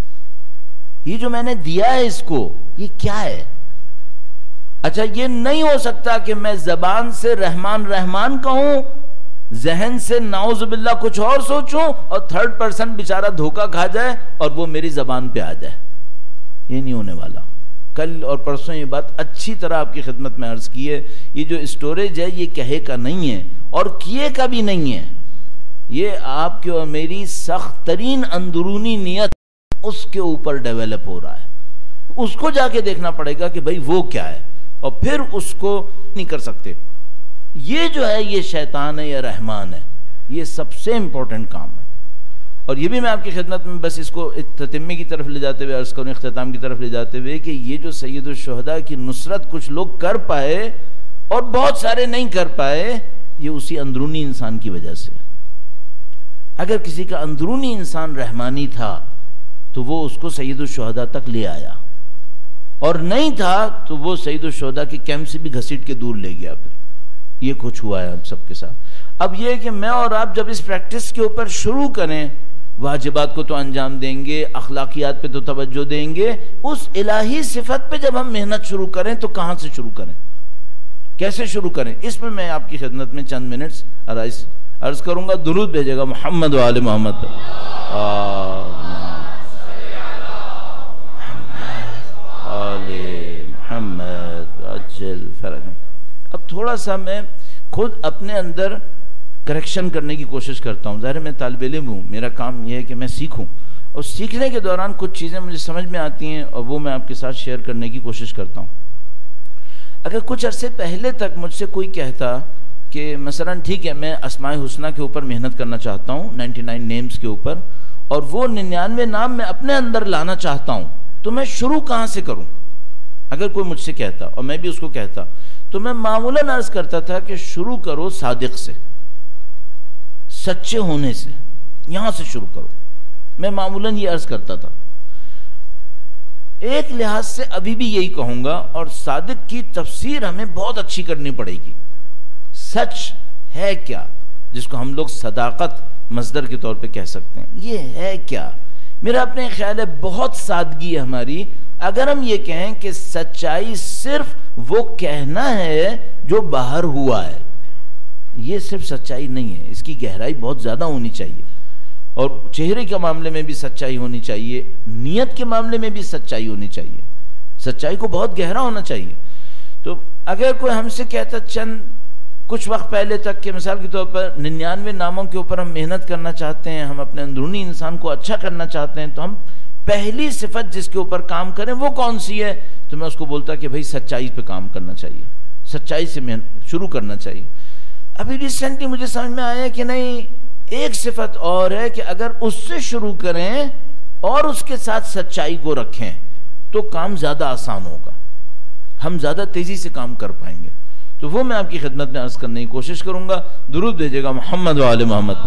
یہ جو میں نے دیا ہے اس کو، یہ کیا ہے؟ اچھا یہ نہیں ہو سکتا کہ میں زبان سے رحمان رحمان کہوں، ذہن سے نعوذ باللہ کچھ اور سوچوں، اور تھرڈ پرسن بیچارہ دھوکہ کھا جائے اور وہ میری زبان پہ آ جائے. یہ نہیں ہونے والا. کل اور پرسوں یہ بات اچھی طرح آپ کی خدمت میں عرض کی ہے. یہ جو اسٹوریج ہے یہ کہے کا نہیں ہے اور کیے کا بھی نہیں ہے. یہ آپ کی اور میری سخت ترین اندرونی نیت اس کے اوپر ڈیولپ ہو رہا ہے. اس کو جا کے دیکھنا پڑے گا کہ بھئی وہ کیا ہے، اور پھر اس کو نہیں کر سکتے. یہ جو ہے یہ شیطان ہے یا رحمان ہے، یہ سب سے امپورٹنٹ کام ہے. اور یہ بھی میں آپ کی خدمت میں بس اس کو تتمے کی طرف لے جاتے ہوئے عرض کروں، اختتام کی طرف لے جاتے ہوئے، کہ یہ جو سید الشہداء کی نصرت کچھ لوگ کر پائے اور بہت سارے نہیں کر پائے، یہ اسی اندرونی انسان کی وجہ سے. اگر کسی کا اندرونی انسان رحمانی تھا تو وہ اس کو سید الشہداء تک لے آیا، اور نہیں تھا تو وہ سید الشہداء کے کیمپ سے بھی گھسیٹ کے دور لے گیا. پھر یہ کچھ ہوا ہے ہم سب کے ساتھ. اب یہ کہ میں اور آپ جب اس پریکٹس کے اوپر شروع کریں، واجبات کو تو انجام دیں گے، اخلاقیات پہ تو توجہ دیں گے، اس الہی صفت پہ جب ہم محنت شروع کریں تو کہاں سے شروع کریں، کیسے شروع کریں؟ اس میں میں آپ کی خدمت میں چند منٹس عرض کروں گا. درود بھیجے گا محمد و آل محمد. اب تھوڑا سا میں خود اپنے اندر کریکشن کرنے کی کوشش کرتا ہوں. ظاہر میں طالب علم ہوں، میرا کام یہ ہے کہ میں سیکھوں، اور سیکھنے کے دوران کچھ چیزیں مجھے سمجھ میں آتی ہیں اور وہ میں آپ کے ساتھ شیئر کرنے کی کوشش کرتا ہوں. اگر کچھ عرصے پہلے تک مجھ سے کوئی کہتا کہ مثلا ٹھیک ہے میں اسماء حسنہ کے اوپر محنت کرنا چاہتا ہوں، 99 نیمز کے اوپر، اور وہ 99 نام میں اپنے اندر لانا چاہتا ہوں، تو میں شروع کہاں سے کروں؟ اگر کوئی مجھ سے کہتا اور میں بھی اس کو کہتا تو میں معمولاً عرض کرتا تھا کہ شروع کرو صادق سے، سچے ہونے سے، یہاں سے شروع کرو. میں معمولاً یہ عرض کرتا تھا. ایک لحاظ سے ابھی بھی یہی کہوں گا، اور صادق کی تفسیر ہمیں بہت اچھی کرنی پڑے گی. سچ ہے کیا، جس کو ہم لوگ صداقت مصدر کے طور پہ کہہ سکتے ہیں، یہ ہے کیا؟ میرا اپنے خیال ہے بہت سادگی ہے ہماری اگر ہم یہ کہیں کہ سچائی صرف وہ کہنا ہے جو باہر ہوا ہے. یہ صرف سچائی نہیں ہے، اس کی گہرائی بہت زیادہ ہونی چاہیے، اور چہرے کے معاملے میں بھی سچائی ہونی چاہیے، نیت کے معاملے میں بھی سچائی ہونی چاہیے. سچائی کو بہت گہرا ہونا چاہیے. تو اگر کوئی ہم سے کہتا چند کچھ وقت پہلے تک کہ مثال کے طور پر 99 ناموں کے اوپر ہم محنت کرنا چاہتے ہیں، ہم اپنے اندرونی انسان کو اچھا کرنا چاہتے ہیں، تو ہم پہلی صفت جس کے اوپر کام کریں وہ کون سی ہے؟ تو میں اس کو بولتا کہ بھائی سچائی پہ کام کرنا چاہیے، سچائی سے شروع کرنا چاہیے. ابھی ریسنٹلی مجھے سمجھ میں آیا کہ نہیں، ایک صفت اور ہے کہ اگر اس سے شروع کریں اور اس کے ساتھ سچائی کو رکھیں تو کام زیادہ آسان ہوگا، ہم زیادہ تیزی سے کام کر پائیں گے. تو وہ میں آپ کی خدمت میں عرض کرنے کی کوشش کروں گا. درود بھیجے گا محمد و آل محمد.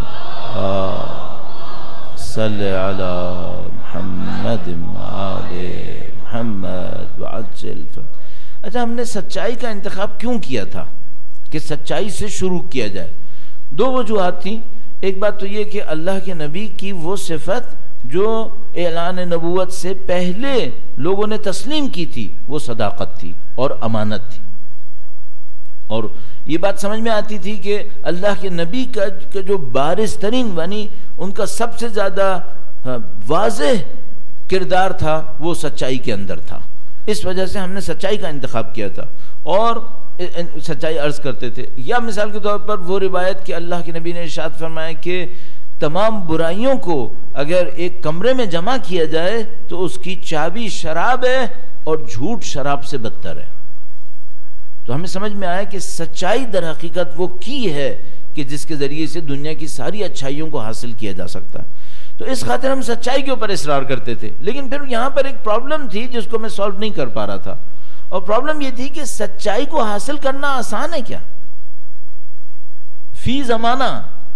صلی علی محمد آل محمد وعجل. اچھا، ہم نے سچائی کا انتخاب کیوں کیا تھا کہ سچائی سے شروع کیا جائے؟ دو وجوہات تھیں. ایک بات تو یہ کہ اللہ کے نبی کی وہ صفت جو اعلان نبوت سے پہلے لوگوں نے تسلیم کی تھی وہ صداقت تھی اور امانت تھی. اور یہ بات سمجھ میں آتی تھی کہ اللہ کے نبی کا جو بارز ترین یعنی ان کا سب سے زیادہ واضح کردار تھا وہ سچائی کے اندر تھا. اس وجہ سے ہم نے سچائی کا انتخاب کیا تھا اور سچائی عرض کرتے تھے. یا مثال کے طور پر وہ روایت کہ اللہ کے نبی نے ارشاد فرمایا کہ تمام برائیوں کو اگر ایک کمرے میں جمع کیا جائے تو اس کی چابی شراب ہے اور جھوٹ شراب سے بدتر ہے. تو ہمیں سمجھ میں آیا کہ سچائی در حقیقت وہ کی ہے کہ جس کے ذریعے سے دنیا کی ساری اچھائیوں کو حاصل کیا جا سکتا ہے. تو اس خاطر ہم سچائی کے اوپر اصرار کرتے تھے. لیکن پھر یہاں پر ایک پرابلم تھی جس کو میں سالو نہیں کر پا رہا تھا, اور پرابلم یہ تھی کہ سچائی کو حاصل کرنا آسان ہے کیا؟ فی زمانہ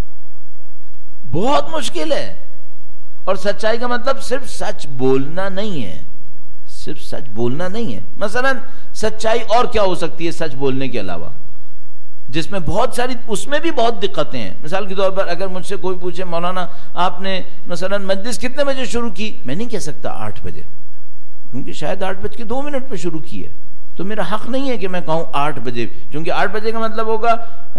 بہت مشکل ہے. اور سچائی کا مطلب صرف سچ بولنا نہیں ہے, صرف سچ بولنا نہیں ہے. مثلا سچائی اور کیا ہو سکتی ہے سچ بولنے کے علاوہ, جس میں بہت ساری, اس میں بھی بہت دقتیں ہیں. مثال کے طور پر اگر مجھ سے کوئی پوچھے مولانا آپ نے مثلا مجلس کتنے بجے شروع کی, میں نہیں کہہ سکتا 8 بجے, کیونکہ شاید 8:02 پہ شروع کی ہے, تو میرا حق نہیں ہے کہ میں کہوں 8 بجے, کیونکہ 8 بجے کا مطلب ہوگا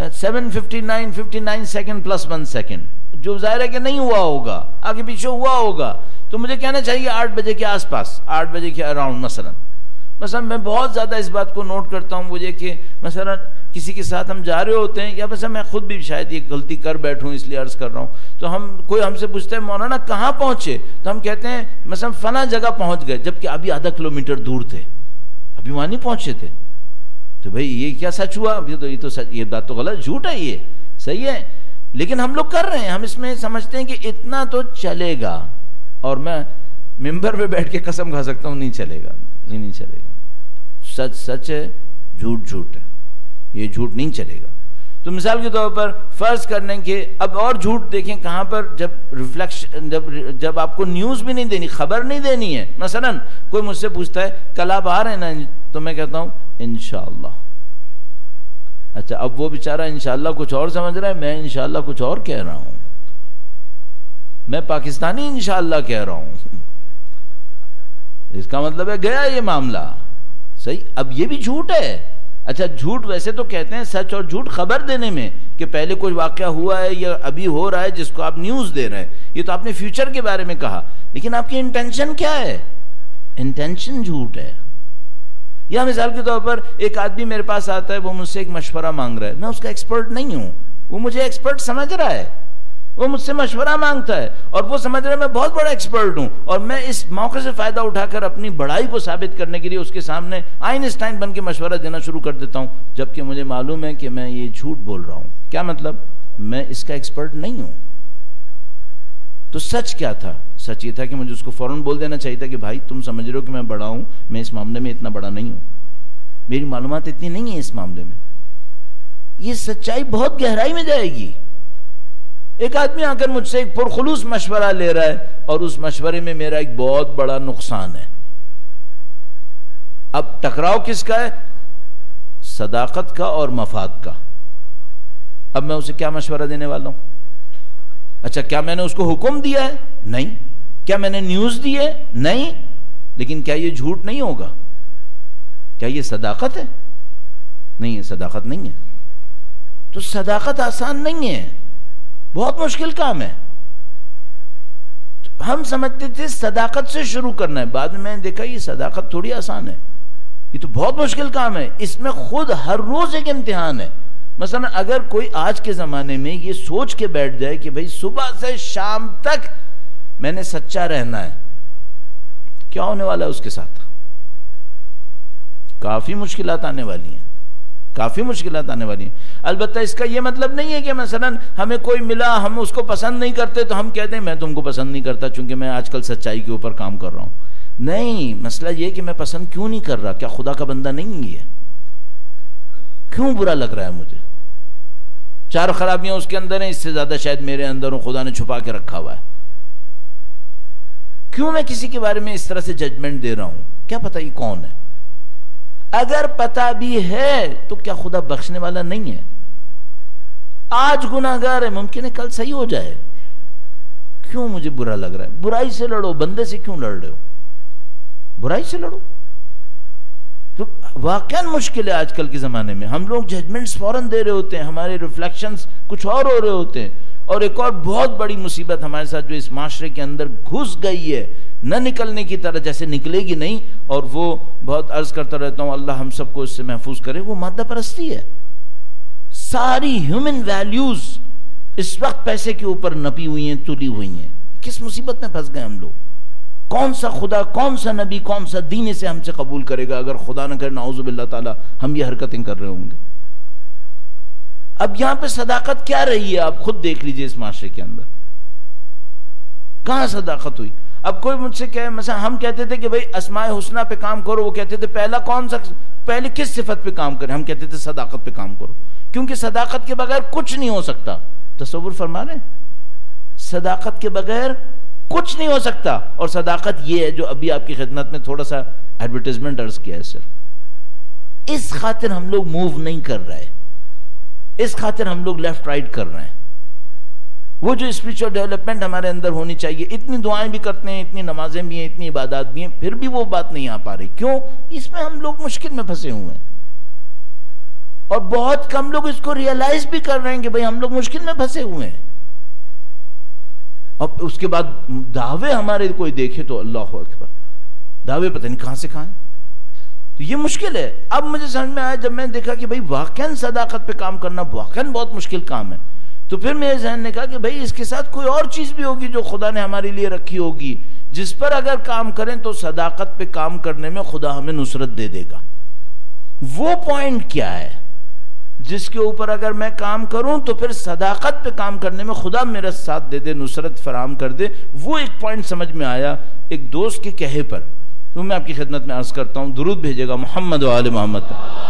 7:59 سیکنڈ پلس 1 سیکنڈ, جو ظاہر ہے کہ نہیں ہوا ہوگا, آگے پیچھے ہوا ہوگا. تو مجھے کہنا چاہیے 8 بجے کے آس پاس, 8 بجے کے اراؤنڈ. مثلا میں بہت زیادہ اس بات کو نوٹ کرتا ہوں, مجھے کہ مثلا کسی کے ساتھ ہم جا رہے ہوتے ہیں, یا مثلا میں خود بھی شاید یہ غلطی کر بیٹھوں اس لیے عرض کر رہا ہوں, تو کوئی ہم سے پوچھتا ہے مولانا کہاں پہنچے, تو ہم کہتے ہیں مثلا فلاں جگہ پہنچ گئے, جبکہ ابھی آدھا کلومیٹر دور تھے, ابھی وہاں نہیں پہنچے تھے. تو بھئی یہ کیا سچ ہوا؟ یہ بات تو غلط, جھوٹ ہے, یہ صحیح ہے, لیکن ہم لوگ کر رہے ہیں. ہم اس میں سمجھتے ہیں کہ اتنا تو چلے گا, اور میں ممبر پہ بیٹھ کے قسم کھا سکتا ہوں نہیں چلے گا, یہ نہیں چلے گا. سچ سچ ہے, جھوٹ جھوٹ ہے, یہ جھوٹ نہیں چلے گا. تو مثال کے طور پر فرض کرنے کے اب اور جھوٹ دیکھیں کہاں پر, جب ریفلیکشن, جب آپ کو نیوز بھی نہیں دینی, خبر نہیں دینی ہے. مثلا کوئی مجھ سے پوچھتا ہے کل آپ آ رہے ہیں نا, تو میں کہتا ہوں انشاءاللہ. اچھا, اب وہ بیچارہ انشاءاللہ کچھ اور سمجھ رہا ہے, میں انشاءاللہ کچھ اور کہہ رہا ہوں, میں پاکستانی انشاءاللہ کہہ رہا ہوں. اس کا مطلب ہے گیا یہ معاملہ. صحیح, اب یہ بھی جھوٹ ہے. اچھا, جھوٹ ویسے تو کہتے ہیں سچ اور جھوٹ خبر دینے میں, کہ پہلے کوئی واقعہ ہوا ہے یا ابھی ہو رہا ہے جس کو آپ نیوز دے رہے ہیں, یہ تو آپ نے فیوچر کے بارے میں کہا, لیکن آپ کی انٹینشن کیا ہے؟ انٹینشن جھوٹ ہے. یا مثال کے طور پر ایک آدمی میرے پاس آتا ہے, وہ مجھ سے ایک مشورہ مانگ رہا ہے, میں اس کا ایکسپرٹ نہیں ہوں, وہ مجھے ایکسپرٹ سمجھ رہا ہے, وہ مجھ سے مشورہ مانگتا ہے, اور وہ سمجھ رہا ہے میں بہت بڑا ایکسپرٹ ہوں, اور میں اس موقع سے فائدہ اٹھا کر اپنی بڑائی کو ثابت کرنے کے لیے اس کے سامنے آئنسٹائن بن کے مشورہ دینا شروع کر دیتا ہوں, جبکہ مجھے معلوم ہے کہ میں یہ جھوٹ بول رہا ہوں. کیا مطلب؟ میں اس کا ایکسپرٹ نہیں ہوں. تو سچ کیا تھا؟ سچ یہ تھا کہ مجھے اس کو فوراً بول دینا چاہیے تھا کہ بھائی تم سمجھ رہے ہو کہ میں بڑا ہوں, میں اس معاملے میں اتنا بڑا نہیں ہوں, میری معلومات اتنی نہیں ہیں اس معاملے میں. یہ سچائی بہت گہرائی میں جائے گی. ایک آدمی آ کر مجھ سے ایک پرخلوص مشورہ لے رہا ہے, اور اس مشورے میں میرا ایک بہت بڑا نقصان ہے. اب ٹکراؤ کس کا ہے؟ صداقت کا اور مفاد کا. اب میں اسے کیا مشورہ دینے والا ہوں؟ اچھا, کیا میں نے اس کو حکم دیا ہے؟ نہیں. کیا میں نے نیوز دی ہے؟ نہیں. لیکن کیا یہ جھوٹ نہیں ہوگا؟ کیا یہ صداقت ہے؟ نہیں, یہ صداقت نہیں ہے. تو صداقت آسان نہیں ہے, بہت مشکل کام ہے. ہم سمجھتے تھے صداقت سے شروع کرنا ہے, بعد میں دیکھا یہ صداقت تھوڑی آسان ہے, یہ تو بہت مشکل کام ہے. اس میں خود ہر روز ایک امتحان ہے. مثلا اگر کوئی آج کے زمانے میں یہ سوچ کے بیٹھ جائے کہ بھئی صبح سے شام تک میں نے سچا رہنا ہے, کیا ہونے والا ہے اس کے ساتھ؟ کافی مشکلات آنے والی ہیں, کافی مشکلات آنے والی ہیں. البتہ اس کا یہ مطلب نہیں ہے کہ مثلا ہمیں کوئی ملا, ہم اس کو پسند نہیں کرتے تو ہم کہتے ہیں میں تم کو پسند نہیں کرتا چونکہ میں آج کل سچائی کے اوپر کام کر رہا ہوں. نہیں, مسئلہ یہ کہ میں پسند کیوں نہیں کر رہا, کیا خدا کا بندہ نہیں ہے؟ کیوں برا لگ رہا ہے مجھے؟ 4 خرابیاں اس کے اندر ہیں, اس سے زیادہ شاید میرے اندر ہوں, خدا نے چھپا کے رکھا ہوا ہے. کیوں میں کسی کے بارے میں اس طرح سے ججمنٹ دے رہا ہوں؟ کیا پتہ یہ کون ہے؟ اگر پتہ بھی ہے تو کیا خدا بخشنے والا نہیں ہے؟ آج گناہگار ہے, ممکن ہے کل صحیح ہو جائے. کیوں مجھے برا لگ رہا ہے؟ برائی سے لڑو, بندے سے کیوں لڑ رہے ہو؟ برائی سے لڑو. تو واقعاً مشکل ہے آج کل کے زمانے میں. ہم لوگ ججمنٹس فوراً دے رہے ہوتے ہیں, ہمارے ریفلیکشنز کچھ اور ہو رہے ہوتے ہیں. اور ایک اور بہت بڑی مصیبت ہمارے ساتھ جو اس معاشرے کے اندر گھس گئی ہے, نہ نکلنے کی طرح, جیسے نکلے گی نہیں, اور وہ بہت عرض کرتا رہتا ہوں اللہ ہم سب کو اس سے محفوظ کرے, وہ مادہ پرستی ہے. ساری ہیومن ویلیوز اس وقت پیسے کے اوپر نپی ہوئی ہیں، تلی ہوئی ہیں. کس مصیبت میں پھنس گئے ہم لوگ. کون سا خدا، کون سا نبی، کون سا دین اسے ہم سے قبول کرے گا اگر خدا نہ کرے نعوذ باللہ تعالی ہم یہ حرکتیں کر رہے ہوں گے. اب یہاں پہ صداقت کیا رہی ہے آپ خود دیکھ لیجئے. اس معاشرے کے اندر کہاں صداقت ہوئی؟ اب کوئی مجھ سے کہے، مثلا ہم کہتے تھے کہ بھئی اسماء حسنہ پہ کام کرو، وہ کہتے تھے پہلے کس صفت پہ کام کریں؟ ہم کہتے تھے صداقت پہ کام کرو، کیونکہ صداقت کے بغیر کچھ نہیں ہو سکتا. تصور فرما رہے ہیں؟ صداقت کے بغیر کچھ نہیں ہو سکتا. اور صداقت یہ ہے جو ابھی آپ کی خدمت میں تھوڑا سا ایڈورٹائزمنٹ عرض کیا ہے. صرف اس خاطر ہم لوگ موو نہیں کر رہے، اس خاطر ہم لوگ لیفٹ رائٹ کر رہے ہیں. وہ جو اسپریچول ڈیولپمنٹ ہمارے اندر ہونی چاہیے، اتنی دعائیں بھی کرتے ہیں، اتنی نمازیں بھی ہیں، اتنی عبادات بھی ہیں، پھر بھی وہ بات نہیں آ پا رہی. کیوں؟ اس میں ہم لوگ مشکل میں پھنسے ہوئے ہیں، اور بہت کم لوگ اس کو ریئلائز بھی کر رہے ہیں کہ بھئی ہم لوگ مشکل میں پھنسے ہوئے ہیں. اور اس کے بعد دعوے ہمارے کوئی دیکھے تو اللہ اکبر، دعوے پتہ نہیں کہاں سے کہاں ہیں. تو یہ مشکل ہے. اب مجھے سمجھ میں آیا جب میں نے دیکھا کہ بھئی واقعاً صداقت پہ کام کرنا واقعاً بہت مشکل کام ہے، تو پھر میرے ذہن نے کہا کہ بھئی اس کے ساتھ کوئی اور چیز بھی ہوگی جو خدا نے ہمارے لیے رکھی ہوگی، جس پر اگر کام کریں تو صداقت پہ کام کرنے میں خدا ہمیں نصرت دے دے گا. وہ پوائنٹ کیا ہے جس کے اوپر اگر میں کام کروں تو پھر صداقت پہ کام کرنے میں خدا میرا ساتھ دے دے، نصرت فراہم کر دے. وہ ایک پوائنٹ سمجھ میں آیا ایک دوست کے کہے پر. تو میں آپ کی خدمت میں عرض کرتا ہوں، درود بھیجے گا محمد و آل محمد.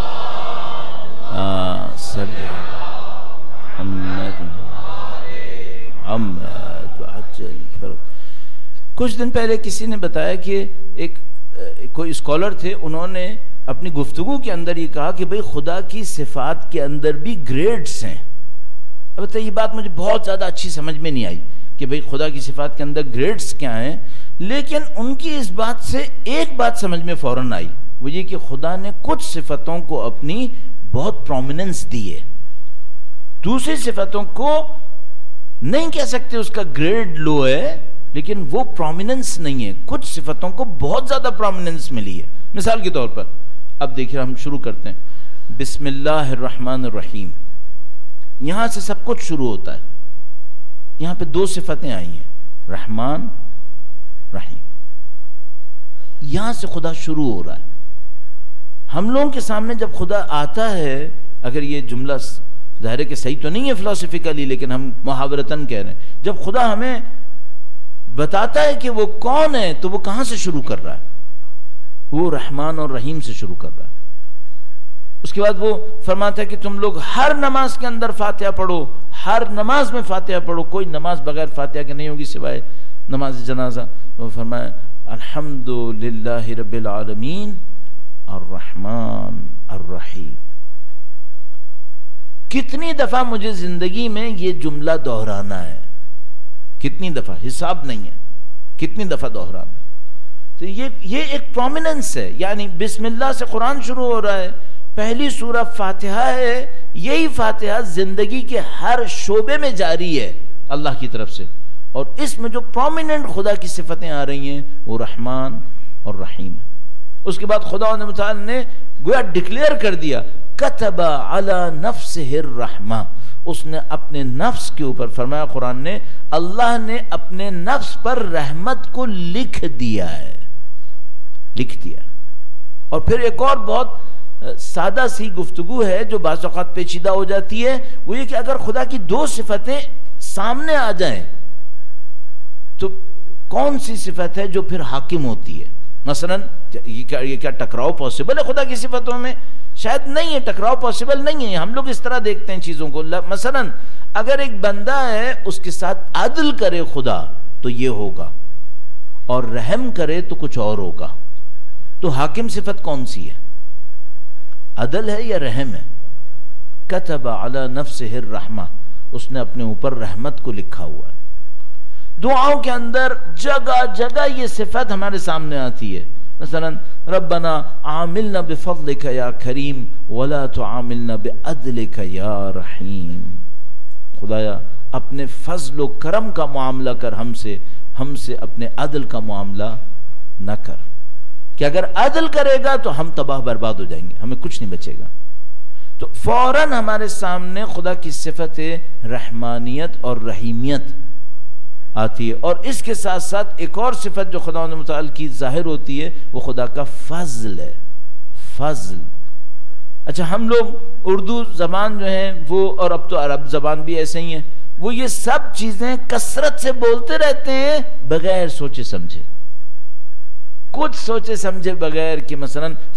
کچھ دن پہلے کسی نے بتایا کہ کوئی اسکالر تھے، انہوں نے اپنی گفتگو کے اندر یہ کہا کہ بھئی خدا کی صفات کے اندر بھی گریڈز ہیں. اب یہ بات مجھے بہت زیادہ اچھی سمجھ میں نہیں آئی کہ بھئی خدا کی صفات کے اندر گریڈز کیا ہیں، لیکن ان کی اس بات سے ایک بات سمجھ میں فوراً آئی، وہ یہ کہ خدا نے کچھ صفتوں کو اپنی بہت پرومیننس دی ہے، دوسری صفتوں کو نہیں کہہ سکتے اس کا گریڈ لو ہے، لیکن وہ پرومیننس نہیں ہے. کچھ صفتوں کو بہت زیادہ پرومیننس ملی ہے. مثال کے طور پر اب دیکھیے ہم شروع کرتے ہیں. بسم اللہ الرحمن الرحیم، یہاں سے سب کچھ شروع ہوتا ہے. یہاں پہ دو صفتیں آئی ہیں، رحمان رحیم. یہاں سے خدا شروع ہو رہا ہے. ہم لوگوں کے سامنے جب خدا آتا ہے، اگر یہ جملہ ظاہر ہے کہ صحیح تو نہیں ہے فلسفیکلی، لیکن ہم محاورتاً کہہ رہے ہیں، جب خدا ہمیں بتاتا ہے کہ وہ کون ہے تو وہ کہاں سے شروع کر رہا ہے؟ وہ رحمان اور رحیم سے شروع کر رہا ہے. اس کے بعد وہ فرماتا ہے کہ تم لوگ ہر نماز کے اندر فاتحہ پڑھو، ہر نماز میں فاتحہ پڑھو، کوئی نماز بغیر فاتحہ کے نہیں ہوگی سوائے نماز جنازہ. وہ فرمایا الحمدللہ رب العالمین الرحمن الرحیم. کتنی دفعہ مجھے زندگی میں یہ جملہ دہرانا ہے، کتنی دفعہ، حساب نہیں ہے کتنی دفعہ دہرانا ہے. تو یہ ایک پرومیننس ہے. یعنی بسم اللہ سے قرآن شروع ہو رہا ہے، پہلی سورہ فاتحہ ہے، یہی فاتحہ زندگی کے ہر شعبے میں جاری ہے اللہ کی طرف سے. اور اس میں جو پرومیننٹ خدا کی صفتیں آ رہی ہیں وہ رحمان اور رحیم ہے. اس کے بعد خدا متعال نے گویا ڈکلیئر کر دیا کتب علی نفسہ الرحمہ، اس نے اپنے نفس کے اوپر، فرمایا قرآن نے، اللہ نے اپنے نفس پر رحمت کو لکھ دیا ہے، لکھ دیا. اور پھر ایک اور بہت سادہ سی گفتگو ہے جو بعض اوقات پیچیدہ ہو جاتی ہے، وہ یہ کہ اگر خدا کی دو صفتیں سامنے آ جائیں تو کون سی صفت ہے جو پھر حاکم ہوتی ہے؟ مثلا یہ کیا ٹکراؤ پاسبل ہے خدا کی صفتوں میں؟ شاید نہیں ہے، ٹکراؤ پاسبل نہیں ہے. ہم لوگ اس طرح دیکھتے ہیں چیزوں کو. مثلا اگر ایک بندہ ہے اس کے ساتھ عدل کرے خدا تو یہ ہوگا، اور رحم کرے تو کچھ اور ہوگا. تو حاکم صفت کون سی ہے؟ عدل ہے یا رحم ہے؟ کتب علی نفسہ الرحمہ، اس نے اپنے اوپر رحمت کو لکھا ہوا ہے. دعاؤں کے اندر جگہ جگہ یہ صفت ہمارے سامنے آتی ہے. مثلا ربنا عاملنا بفضلک یا کریم ولا تعاملنا بعدلک یا رحیم. خدایا اپنے فضل و کرم کا معاملہ کر ہم سے اپنے عدل کا معاملہ نہ کر، کہ اگر عدل کرے گا تو ہم تباہ برباد ہو جائیں گے، ہمیں کچھ نہیں بچے گا. تو فوراً ہمارے سامنے خدا کی صفت رحمانیت اور رحیمیت آتی ہے، اور اس کے ساتھ ساتھ ایک اور صفت جو خدا متعال کی ظاہر ہوتی ہے وہ خدا کا فضل ہے، فضل۔ اچھا، ہم لوگ اردو زبان جو ہیں وہ، اور اب تو عرب زبان بھی ایسے ہی ہے، وہ یہ سب چیزیں کثرت سے بولتے رہتے ہیں بغیر سوچے سمجھے، کچھ سوچے سمجھے بغیر کہ مثلا